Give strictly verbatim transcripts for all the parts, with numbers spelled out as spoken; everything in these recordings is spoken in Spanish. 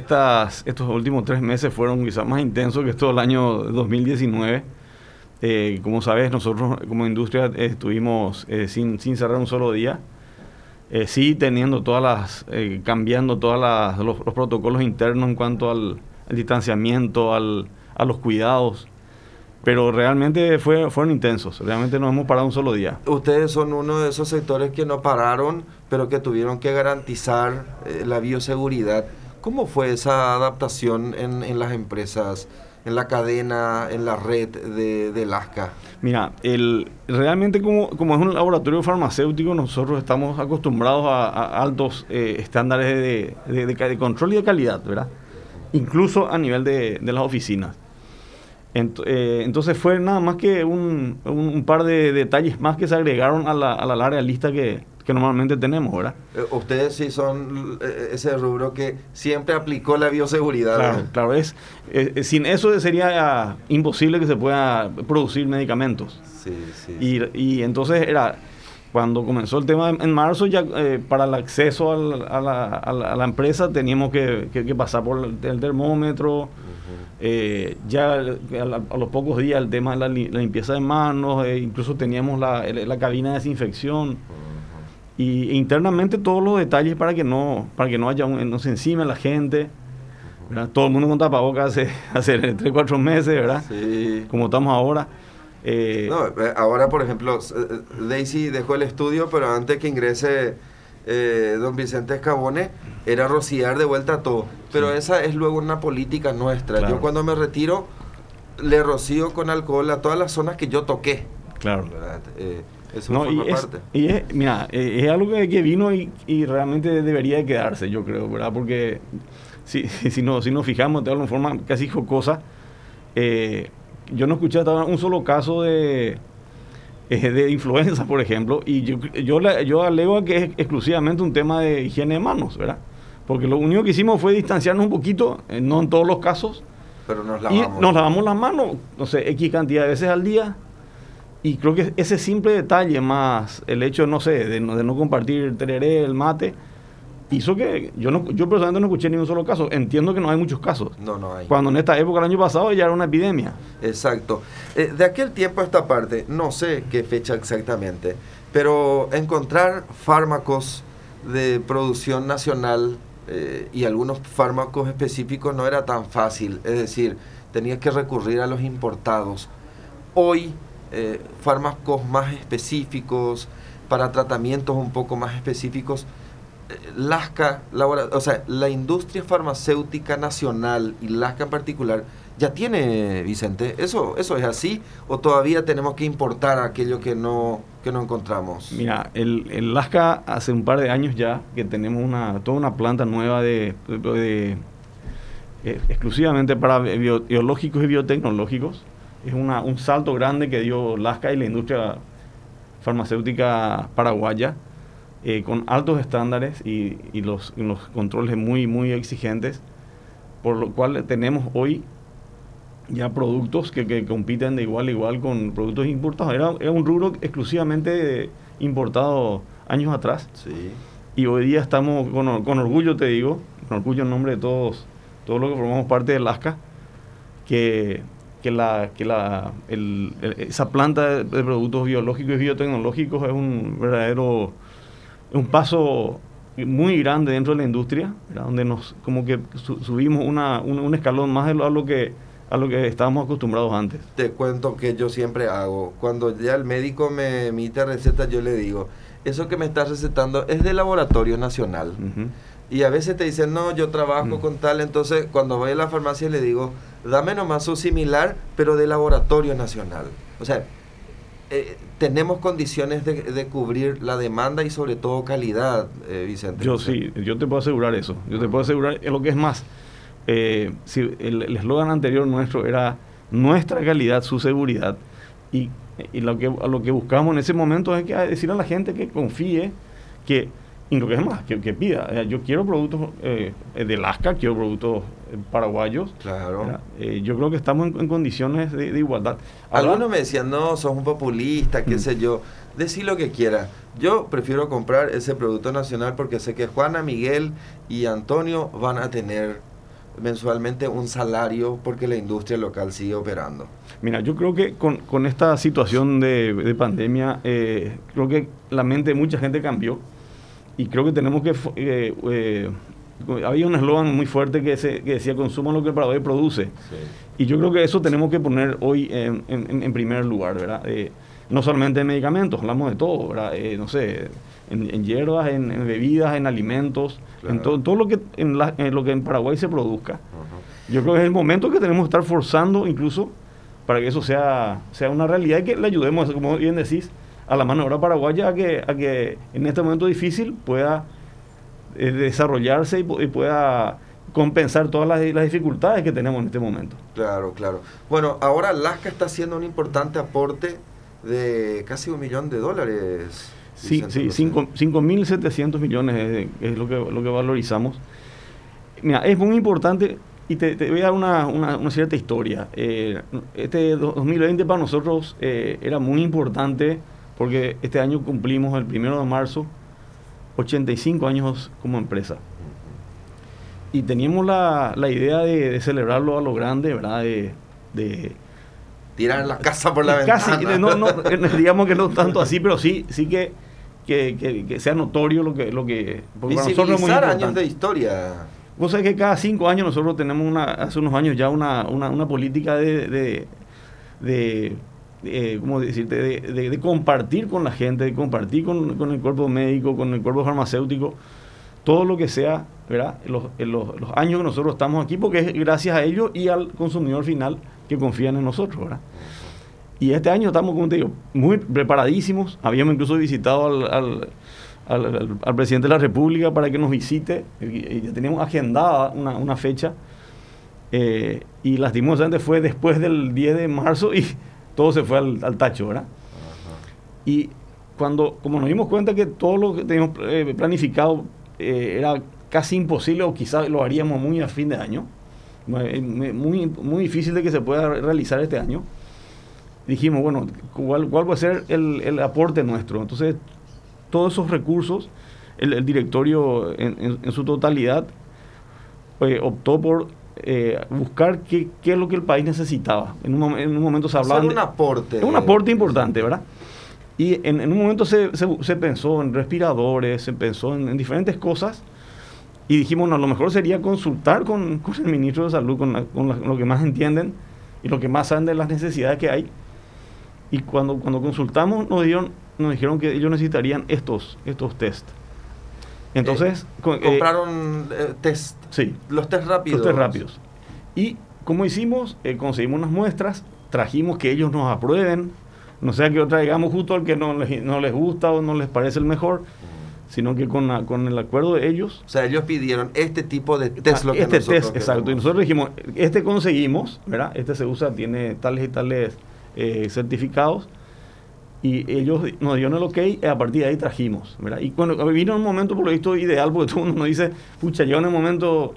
estas, estos últimos tres meses fueron quizás más intensos que todo el año dos mil diecinueve. Eh, como sabes, nosotros como industria eh, estuvimos eh, sin, sin cerrar un solo día. Eh, sí teniendo todas las, eh, cambiando todos los, los protocolos internos en cuanto al, al distanciamiento, al, a los cuidados. Pero realmente fue, fueron intensos, realmente no hemos parado un solo día. Ustedes son uno de esos sectores que no pararon, pero que tuvieron que garantizar eh, la bioseguridad. ¿Cómo fue esa adaptación en, en las empresas, en la cadena, en la red de, de Lasca? Mira, el, realmente como, como es un laboratorio farmacéutico, nosotros estamos acostumbrados a, a altos eh, estándares de, de, de, de control y de calidad, ¿verdad? Incluso a nivel de, de las oficinas. Ent, eh, entonces fue nada más que un, un, un par de detalles más que se agregaron a la, a la larga lista que, que normalmente tenemos, ¿verdad? Eh, ustedes sí son eh, ese rubro que siempre aplicó la bioseguridad. Claro, ¿verdad? Claro, es, eh, sin eso sería uh, imposible que se pueda producir medicamentos. Sí, sí. Y, sí. y entonces era, cuando comenzó el tema en marzo, ya eh, para el acceso al, a, la, a, la, a la empresa teníamos que, que, que pasar por el, el termómetro. Uh-huh. Eh, ya a, la, a los pocos días el tema de la, la limpieza de manos, eh, incluso teníamos la, la cabina de desinfección. Uh-huh. Y internamente todos los detalles para que no para que no haya un, no se encime la gente, ¿verdad? Todo el mundo con tapabocas hace, hace tres, cuatro meses, ¿verdad? Sí. Como estamos ahora. Eh, no, ahora, por ejemplo, Daisy dejó el estudio, pero antes que ingrese eh, don Vicente Escabone, era rociar de vuelta todo. Pero sí. Esa es luego una política nuestra. Claro. Yo cuando me retiro, le rocío con alcohol a todas las zonas que yo toqué. Claro. Eh, Eso no, forma y es, parte. Y es, mira, eh, es algo que, que vino y, y realmente debería de quedarse, yo creo, ¿verdad? Porque si, si, no, si nos fijamos de alguna forma casi jocosa, eh, yo no escuché hasta un solo caso de, eh, de influenza, por ejemplo, y yo, yo, yo alego a que es exclusivamente un tema de higiene de manos, ¿verdad? Porque lo único que hicimos fue distanciarnos un poquito, eh, no en todos los casos, pero nos lavamos. Y nos lavamos las manos, no sé, X cantidad de veces al día. Y creo que ese simple detalle, más el hecho, no sé, de no, de no compartir el tereré, el mate, hizo que yo no yo personalmente no escuché ni un solo caso. Entiendo que no hay muchos casos. No, no hay. Cuando en esta época, el año pasado, ya era una epidemia. Exacto. Eh, de aquel tiempo a esta parte, no sé qué fecha exactamente, pero encontrar fármacos de producción nacional eh, y algunos fármacos específicos no era tan fácil. Es decir, tenías que recurrir a los importados. Hoy, Eh, fármacos más específicos, para tratamientos un poco más específicos. Eh, Lasca, la, o sea, la industria farmacéutica nacional y Lasca en particular, ¿ya tiene, Vicente? ¿Eso, eso es así? ¿O todavía tenemos que importar aquello que no, que no encontramos? Mira, el, el Lasca hace un par de años ya que tenemos una, toda una planta nueva de, de, de eh, exclusivamente para bio, biológicos y biotecnológicos. Es una, un salto grande que dio Lasca y la industria farmacéutica paraguaya, eh, con altos estándares y, y, los, y los controles muy, muy exigentes, por lo cual tenemos hoy ya productos que, que compiten de igual a igual con productos importados. Era, era un rubro exclusivamente importado años atrás. Sí. Y hoy día estamos con, con orgullo, te digo, con orgullo en nombre de todos, todos los que formamos parte de Lasca, que... que la que la el, el, esa planta de productos biológicos y biotecnológicos es un verdadero un paso muy grande dentro de la industria, ¿verdad? Donde nos como que su, subimos una, un, un escalón más de lo, a lo que a lo que estábamos acostumbrados antes. Te cuento que yo siempre hago, cuando ya el médico me emite receta, yo le digo, eso que me estás recetando es de laboratorio nacional. Uh-huh. Y a veces te dicen, no, yo trabajo mm. con tal, entonces cuando voy a la farmacia le digo, dame nomás su similar, pero de laboratorio nacional. O sea, eh, tenemos condiciones de, de cubrir la demanda y sobre todo calidad, eh, Vicente. Yo sí, yo te puedo asegurar eso. Yo te puedo asegurar lo que es más. Eh, si el eslogan anterior nuestro era nuestra calidad, su seguridad. Y, y lo, que, lo que buscamos en ese momento es que decirle a la gente que confíe, que... Y lo que es más, que, que pida. Yo quiero productos eh, de Lasca, quiero productos eh, paraguayos. Claro. Eh, yo creo que estamos en, en condiciones de, de igualdad. Ahora, algunos me decían, no, sos un populista, qué mm. sé yo. Decí lo que quiera. Yo prefiero comprar ese producto nacional porque sé que Juana, Miguel y Antonio van a tener mensualmente un salario porque la industria local sigue operando? Mira, yo creo que con, con esta situación de, de pandemia, eh, creo que la mente de mucha gente cambió y creo que tenemos que... Eh, eh, había un eslogan muy fuerte que, se, que decía consuma lo que el Paraguay produce. Sí. Y yo creo que eso tenemos que poner hoy en, en, en primer lugar, ¿verdad? Eh, no solamente en medicamentos, hablamos de todo, ¿verdad? Eh, no sé, en, en hierbas, en, en bebidas, en alimentos, claro. en todo, todo lo que en, la, en lo que en Paraguay se produzca. Uh-huh. Yo creo que es el momento que tenemos que estar forzando incluso para que eso sea, sea una realidad y que le ayudemos, como bien decís, a la mano de obra paraguaya a que, a que en este momento difícil pueda eh, desarrollarse y, y pueda compensar todas las, las dificultades que tenemos en este momento. Claro, claro. Bueno, ahora Lasca está haciendo un importante aporte de casi un millón de dólares. Sí, sí, cinco mil setecientos millones es, es lo que, lo que valorizamos. Mira, es muy importante y te, te voy a dar una, una, una cierta historia. Eh, este dos mil veinte para nosotros eh, era muy importante porque este año cumplimos el primero de marzo ochenta y cinco años como empresa. Y teníamos la, la idea de, de celebrarlo a lo grande, ¿verdad? De, de tirar la casa por la casi, ventana. No, no, digamos que no tanto así, pero sí, sí que, que, que, que sea notorio lo que... Lo que porque para nosotros es muy importante. Años de historia. Vos sabés que cada cinco años nosotros tenemos una, hace unos años ya una, una, una política de, de, de, de ¿cómo decirte? De, de, de compartir con la gente, de compartir con, con el cuerpo médico, con el cuerpo farmacéutico, todo lo que sea, ¿verdad? Los, los, los años que nosotros estamos aquí, porque es gracias a ellos y al consumidor final que confían en nosotros, ¿verdad? Y este año estamos, como te digo, muy preparadísimos. Habíamos incluso visitado al, al, al, al, al presidente de la República para que nos visite. Y ya teníamos agendada una, una fecha. Eh, y lastimosamente fue después del diez de marzo y todo se fue al, al tacho, ¿verdad? Uh-huh. Y cuando, como nos dimos cuenta que todo lo que teníamos eh, planificado eh, era casi imposible o quizás lo haríamos muy a fin de año, muy, muy, muy difícil de que se pueda realizar este año, dijimos, bueno, ¿cuál, cuál va a ser el, el aporte nuestro? Entonces, todos esos recursos, el, el directorio en, en, en su totalidad eh, optó por eh, buscar qué, qué es lo que el país necesitaba. En un, en un momento se hablaba... Es un aporte. Es un aporte importante, ¿verdad? Y en, en un momento se, se, se pensó en respiradores, se pensó en, en diferentes cosas, y dijimos, no, a lo mejor sería consultar con, con el ministro de Salud, con, la, con la, lo que más entienden y lo que más saben de las necesidades que hay. Y cuando, cuando consultamos nos, dieron, nos dijeron que ellos necesitarían estos, estos test. Entonces... Eh, con, ¿Compraron eh, test? Sí. Los test rápidos. Los test rápidos. Y como hicimos, eh, conseguimos unas muestras, trajimos que ellos nos aprueben, no sea que traigamos justo al que no les, no les gusta o no les parece el mejor, sino que con, la, con el acuerdo de ellos... O sea, ellos pidieron este tipo de test. Ah, lo que este nosotros test, exacto. Y nosotros dijimos, este conseguimos, ¿verdad? Este se usa, tiene tales y tales eh, certificados. Y ellos nos dieron el ok y a partir de ahí trajimos, ¿verdad? Y cuando vino un momento, por lo visto, ideal, porque todo el mundo nos dice, pucha, llega un momento,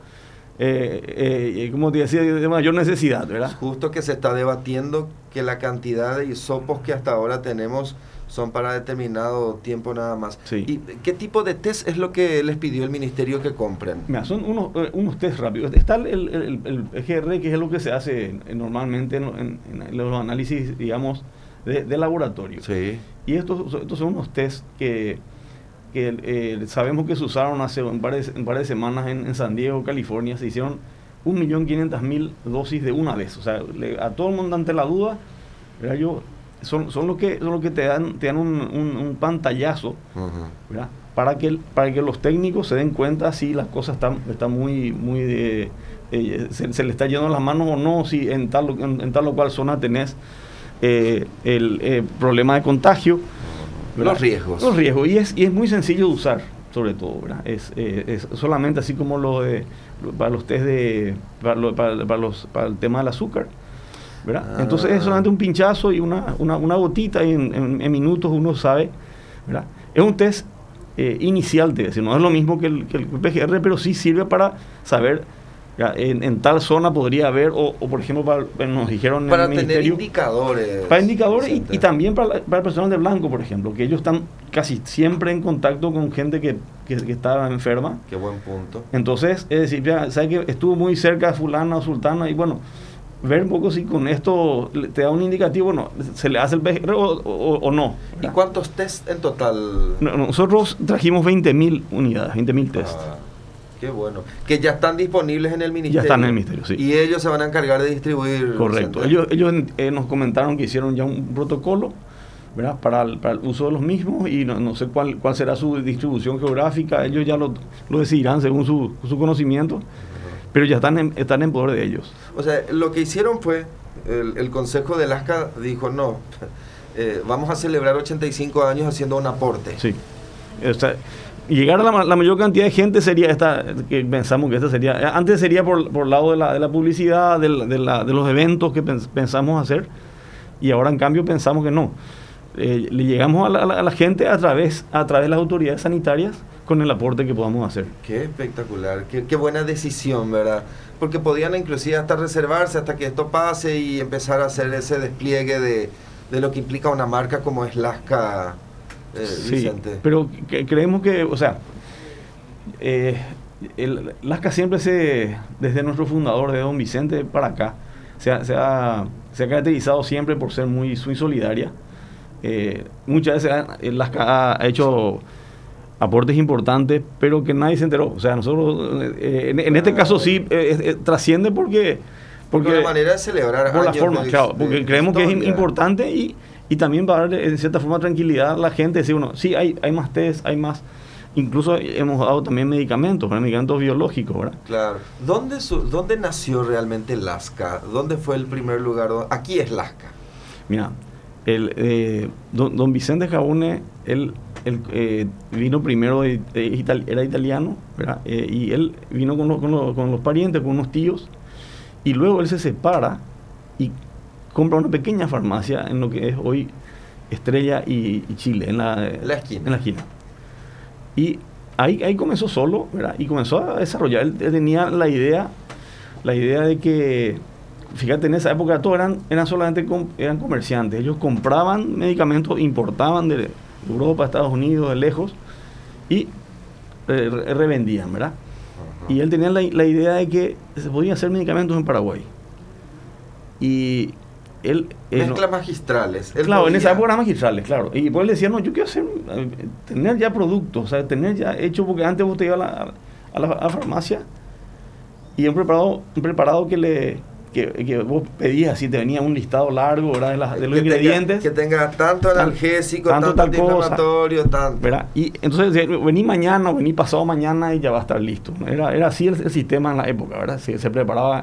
eh, eh, como te decía, de mayor necesidad, ¿verdad? Justo que se está debatiendo que la cantidad de hisopos que hasta ahora tenemos son para determinado tiempo nada más. Sí. ¿Y qué tipo de test es lo que les pidió el ministerio que compren? Mira, son unos, eh, unos test rápidos. Está el, el, el, el P G R, que es lo que se hace en, normalmente en, en, en los análisis, digamos, de, de laboratorio. Sí. Y estos, estos son unos test que, que eh, sabemos que se usaron hace un par de, un par de semanas en, en San Diego, California. Se hicieron un millón quinientas mil dosis de una vez. O sea, le, a todo el mundo ante la duda, ¿verdad? Yo... Son, son los que son los que te dan te dan un, un, un pantallazo, uh-huh. ¿verdad? Para que para que los técnicos se den cuenta si las cosas están están muy muy de, eh, se, se le está yendo las manos o no, si en tal en, en tal o cual zona tenés eh, el eh, problema de contagio, ¿verdad? Los riesgos los riesgos y es y es muy sencillo de usar, sobre todo, ¿verdad? Es, eh, es solamente así como lo de para los test de para, lo, para, para los para el tema del azúcar, ¿verdad? Ah. Entonces es solamente un pinchazo y una, una, una gotita y en, en, en minutos uno sabe, ¿verdad? Es un test eh, inicial, te decir, no es lo mismo que el, que el P G R, pero sí sirve para saber, en, en tal zona podría haber, o, o por ejemplo, para, nos dijeron para en el tener ministerio, indicadores. Para indicadores y, y también para, para el personal de blanco, por ejemplo, que ellos están casi siempre en contacto con gente que, que, que estaba enferma. Qué buen punto. Entonces, es decir, ya, ¿sabe que estuvo muy cerca de fulana o sultana? Y bueno, ver un poco si con esto te da un indicativo, no, se le hace el P G R o, o, o no. ¿Y cuántos test en total? No, nosotros trajimos veinte mil unidades, veinte mil test. Ah, qué bueno. Que ya están disponibles en el ministerio. Ya están en el ministerio, sí. Y ellos se van a encargar de distribuir. Correcto. Ellos, ellos eh, nos comentaron que hicieron ya un protocolo, ¿verdad? Para el, para el uso de los mismos, y no, no sé cuál, cuál será su distribución geográfica. Ellos ya lo, lo decidirán según su, su conocimiento. Pero ya están en, están en poder de ellos. O sea, lo que hicieron fue, el, el Consejo de Lasca dijo, no, eh, vamos a celebrar ochenta y cinco años haciendo un aporte. Sí. O sea, llegar a la, la mayor cantidad de gente sería esta, que pensamos que esta sería, antes sería por, por el lado de la, de la publicidad, de, la, de, la, de los eventos que pens, pensamos hacer, y ahora en cambio pensamos que no. Eh, le llegamos a la, a la gente a través, a través de las autoridades sanitarias, con el aporte que podamos hacer. Qué espectacular, qué, qué buena decisión, ¿verdad? Porque podían inclusive hasta reservarse hasta que esto pase y empezar a hacer ese despliegue de, de lo que implica una marca como es Lasca, eh, sí, Vicente. Pero que, creemos que, o sea, eh, el, Lasca siempre se, desde nuestro fundador, de don Vicente para acá, se ha, se ha, se ha caracterizado siempre por ser muy, muy solidaria. Eh, muchas veces Lasca ha hecho aportes importantes, pero que nadie se enteró. O sea, nosotros, eh, en, en este caso sí, eh, eh, trasciende porque... porque la manera de celebrar por la forma, de, claro, porque de creemos historia. Que es importante y, y también para darle, en cierta forma, tranquilidad a la gente. Decir, bueno, sí, hay, hay más test, hay más... Incluso hemos dado también medicamentos, medicamentos biológicos, ¿verdad? Claro. ¿Dónde, su, ¿Dónde nació realmente Lasca? ¿Dónde fue el primer lugar? Aquí es Lasca. Mira, el, eh, don, don Vicente Jabune, él... Él eh, vino primero, de, de Itali- era italiano, ¿verdad? Eh, y él vino con los, con, los, con los parientes, con unos tíos, y luego él se separa y compra una pequeña farmacia en lo que es hoy Estrella y, y Chile, en la, la esquina. en la esquina. Y ahí, ahí comenzó solo, ¿verdad? Y comenzó a desarrollar. Él, él tenía la idea, la idea de que, fíjate, en esa época todos eran, eran solamente com, eran comerciantes. Ellos compraban medicamentos, importaban de Europa, Estados Unidos, de lejos, y eh, revendían, ¿verdad? Uh-huh. Y él tenía la, la idea de que se podían hacer medicamentos en Paraguay. Y él... Eh, Mezclas no, magistrales. Él claro, podía. en esa época eran magistrales, claro. Y después él decía, no, yo quiero hacer, eh, tener ya productos, o sea, tener ya hecho, porque antes usted iba a la, a la, a la farmacia y un preparado, un preparado que le... Que, que vos pedías, así te venía un listado largo, ¿verdad? De, la, de los que ingredientes. Tenga, que tenga tanto analgésico, tanto, tanto antiinflamatorio, tanto. ¿verdad? Y entonces vení mañana, vení pasado mañana y ya va a estar listo. Era, era así el, el sistema en la época, ¿verdad? Se, se preparaba.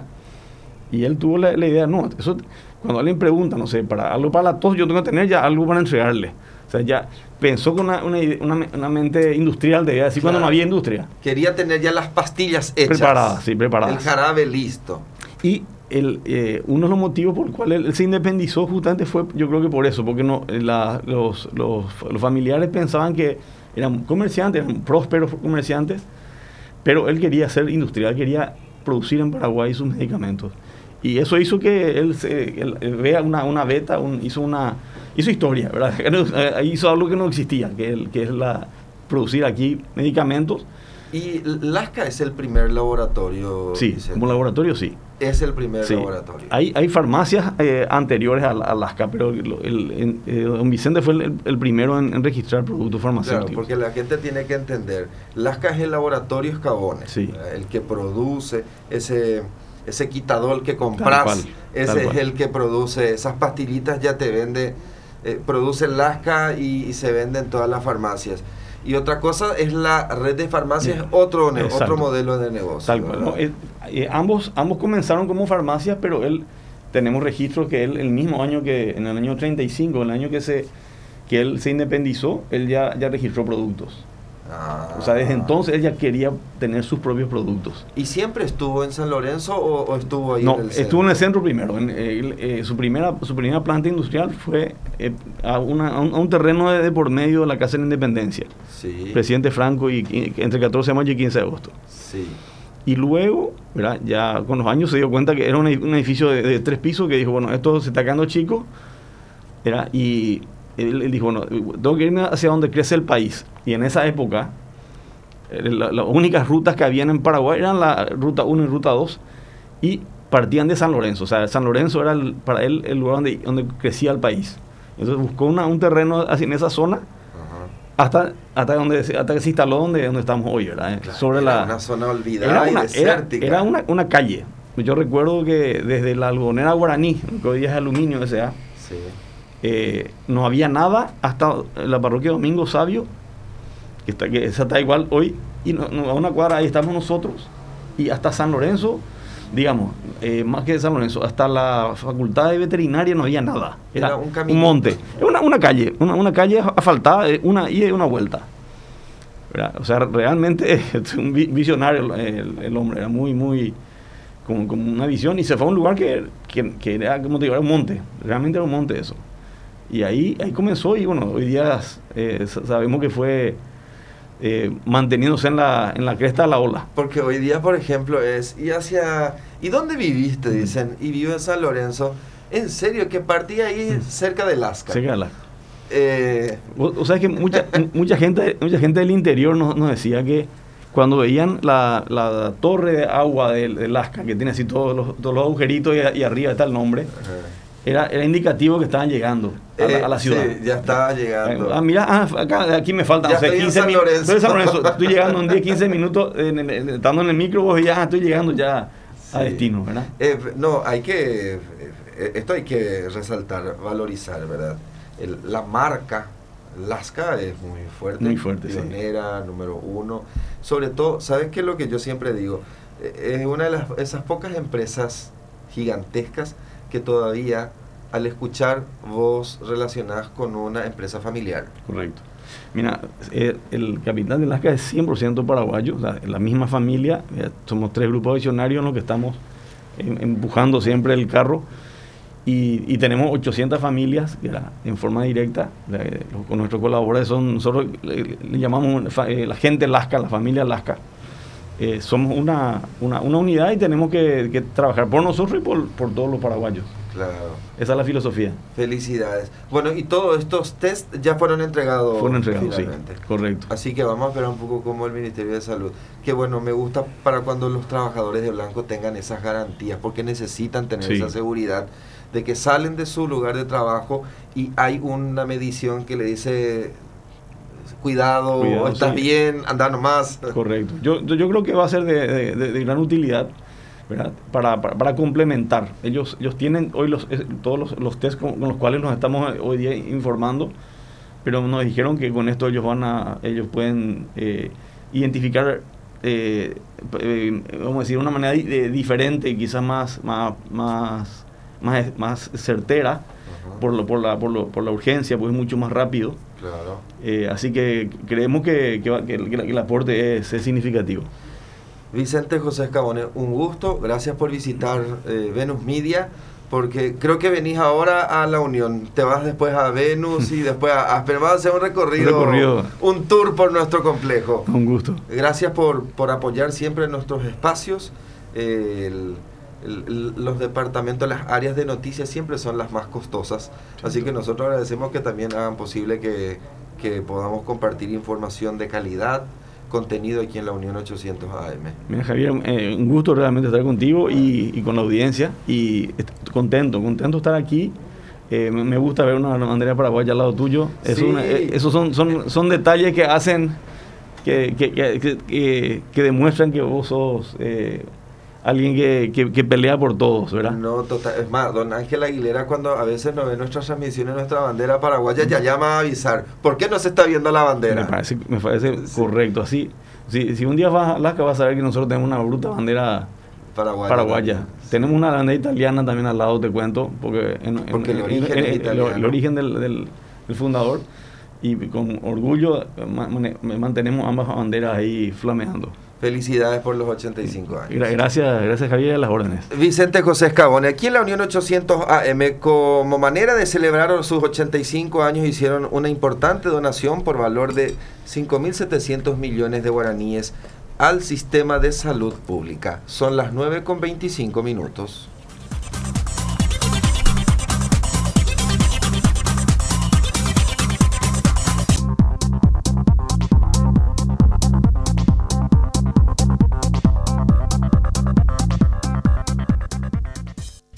Y él tuvo la, la idea, no, eso, cuando alguien pregunta, no sé, para algo para la tos, yo tengo que tener ya algo para entregarle. O sea, ya pensó con una, una, una, una mente industrial, de decir, claro, cuando no había industria. Quería tener ya las pastillas hechas. Preparadas, sí, preparadas. El jarabe listo. Y el, eh, uno de los motivos por los cuales él, él se independizó justamente fue, yo creo que por eso, porque no, la, los, los, los familiares pensaban que eran comerciantes, eran prósperos comerciantes, pero él quería ser industrial, quería producir en Paraguay sus medicamentos. Y eso hizo que él, se, él, él vea una, una beta, un, hizo una hizo historia, ¿verdad? Hizo algo que no existía, que, el, que es la producir aquí medicamentos. ¿Y Lasca es el primer laboratorio? Sí, Vicente. Como laboratorio sí. Es el primer sí. laboratorio. Hay, hay farmacias eh, anteriores a, a Lasca, pero el, el, el, eh, don Vicente fue el, el primero en, en registrar productos farmacéuticos. Claro, porque la gente tiene que entender, Lasca es el laboratorio Escabones, sí. el que produce ese, ese quitadol que compras, cual, ese es cual. El que produce esas pastillitas, ya te vende, eh, produce Lasca y, y se vende en todas las farmacias. Y otra cosa es la red de farmacias, yeah. otro, ne- otro modelo de negocio. Tal cual, ¿no? eh, eh, ambos, ambos comenzaron como farmacias, pero él, tenemos registro que él, el mismo año que, en el año treinta y cinco, el año que se que él se independizó, él ya, ya registró productos. Ah. O sea, desde entonces él ya quería tener sus propios productos. ¿Y siempre estuvo en San Lorenzo o, o estuvo ahí no, en el centro? Estuvo en el centro primero. En, eh, eh, su, primera, su primera planta industrial fue eh, a, una, a, un, a un terreno de, de por medio de la Casa de la Independencia. Sí. Presidente Franco, y, y entre catorce de mayo y quince de agosto. Sí. Y luego, ¿verdad? Ya con los años se dio cuenta que era un, un edificio de, de tres pisos, que dijo, bueno, esto se está quedando chico. ¿Verdad? Y él, él dijo, bueno, tengo que irme hacia donde crece el país. Y en esa época, la, las únicas rutas que habían en Paraguay eran la ruta uno y ruta dos, y partían de San Lorenzo. O sea, San Lorenzo era el, para él el lugar donde, donde crecía el país. Entonces buscó una, un terreno así en esa zona, uh-huh. hasta, hasta, donde, hasta que se instaló donde, donde estamos hoy, ¿verdad? Claro, Sobre era la, una zona olvidada era una, y desértica. Era, era una, una calle. Yo recuerdo que desde la algodonera Guaraní, que hoy día es Aluminio S A, sí. eh, no había nada hasta la parroquia Domingo Sabio, que, está, que esa está igual hoy, y no, no, a una cuadra ahí estamos nosotros, y hasta San Lorenzo, digamos, eh, más que San Lorenzo, hasta la facultad de veterinaria no había nada. Era, Era un, un monte, una, una calle, una, una calle asfaltada, una ida y una vuelta. ¿Verdad? O sea, realmente es un visionario el, el hombre, era muy, muy, como, como una visión, y se fue a un lugar que, que, que era, como te digo, era un monte, realmente era un monte eso. Y ahí, ahí comenzó, y bueno, hoy día eh, sabemos que fue... Eh, manteniéndose en la, en la cresta de la ola. Porque hoy día, por ejemplo, es y hacia ¿y dónde viviste? Dicen, y vivo en San Lorenzo. En serio, que partía ahí cerca de Lasca. Cerca de Lasca. Eh, o, o sea, que mucha, mucha gente mucha gente del interior nos, nos decía que cuando veían la, la torre de agua de, de Lasca, que tiene así todos los, todos los agujeritos y, y arriba está el nombre, uh-huh. Era, era indicativo que estaban llegando a, eh, la, a la ciudad. Sí, ya estaba llegando. Ah, mira, ah, acá, aquí me faltan, ya no sé, estoy quince minutos. Estoy, San Lorenzo, estoy llegando en diez, quince minutos, en, en, en, estando en el micro, vos ya estoy llegando ya sí. a destino, ¿verdad? Eh, no, hay que, eh, esto hay que resaltar, valorizar, ¿verdad? El, la marca Lasca es muy fuerte. Muy fuerte, pionera, sí. número uno. Sobre todo, ¿sabes qué es lo que yo siempre digo? Eh, es una de las, esas pocas empresas gigantescas que todavía, al escuchar, vos relacionás con una empresa familiar. Correcto. Mira, eh, el capitán de Lasca es cien por ciento paraguayo, o sea, la misma familia, eh, somos tres grupos visionarios en los que estamos eh, empujando siempre el carro, y, y tenemos ochocientas familias que la, en forma directa, la, los, con nuestros colaboradores, son, nosotros le, le llamamos eh, la gente Lasca, la familia Lasca. Eh, somos una, una, una unidad y tenemos que, que trabajar por nosotros y por, por todos los paraguayos. Claro. Esa es la filosofía. Felicidades. Bueno, y todos estos test ya fueron entregados. Fueron entregados, finalmente. Sí, correcto. Así que vamos a esperar un poco como el Ministerio de Salud. Que bueno, me gusta para cuando los trabajadores de blanco tengan esas garantías, porque necesitan tener sí. esa seguridad de que salen de su lugar de trabajo y hay una medición que le dice... Cuidado, Cuidado, estás sí. bien, anda nomás. Correcto. Yo, yo, yo creo que va a ser de, de, de, de gran utilidad, ¿verdad? Para, para, para complementar. Ellos ellos tienen hoy los, todos los, los test con, con los cuales nos estamos hoy día informando, pero nos dijeron que con esto ellos van a ellos pueden eh, identificar, eh, eh, vamos a decir, una manera de, diferente y quizás más, más, más, más, más certera. Por, lo, por, la, por, lo, por la urgencia, pues es mucho más rápido. Claro. Eh, así que creemos que, que, que, que, que el aporte es, es significativo. Vicente José Escabone, un gusto. Gracias por visitar eh, Venus Media, porque creo que venís ahora a La Unión. Te vas después a Venus y después a Aspen. Vas a hacer un recorrido, un recorrido, un tour por nuestro complejo. Un gusto. Gracias por, por apoyar siempre nuestros espacios. Eh, el, El, los departamentos, las áreas de noticias siempre son las más costosas, así que nosotros agradecemos que también hagan posible que, que podamos compartir información de calidad, contenido aquí en la Unión ochocientos A M. Mira, Javier, eh, un gusto realmente estar contigo y, y con la audiencia, y contento, contento de estar aquí. Eh, me, me gusta ver una bandera paraguaya al lado tuyo. Es sí. una, eh, esos son, son, son detalles que hacen, que, que, que, que, que, que demuestran que vos sos... Eh, alguien que, que, que pelea por todos, ¿verdad? No, total. Es más, don Ángel Aguilera, cuando a veces no ve nuestras transmisiones, nuestra bandera paraguaya, ya llama a avisar. ¿Por qué no se está viendo la bandera? Me parece, me parece sí. correcto. Así, si, si un día vas a Lasca, vas a ver que nosotros tenemos una bruta bandera paraguaya. paraguaya. Tenemos una bandera italiana también al lado, te cuento, porque, en, porque en, el origen en, es en, italiano. El, el origen del, del, del fundador, y con orgullo man, mantenemos ambas banderas ahí flameando. Felicidades por los ochenta y cinco años. Gracias, gracias Javier, a las órdenes. Vicente José Escabone, aquí en la Unión ochocientos A M, como manera de celebrar sus ochenta y cinco años, hicieron una importante donación por valor de cinco mil setecientos millones de guaraníes al sistema de salud pública. Son las nueve con veinticinco minutos.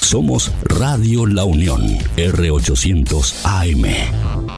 Somos Radio La Unión, R ochocientos A M.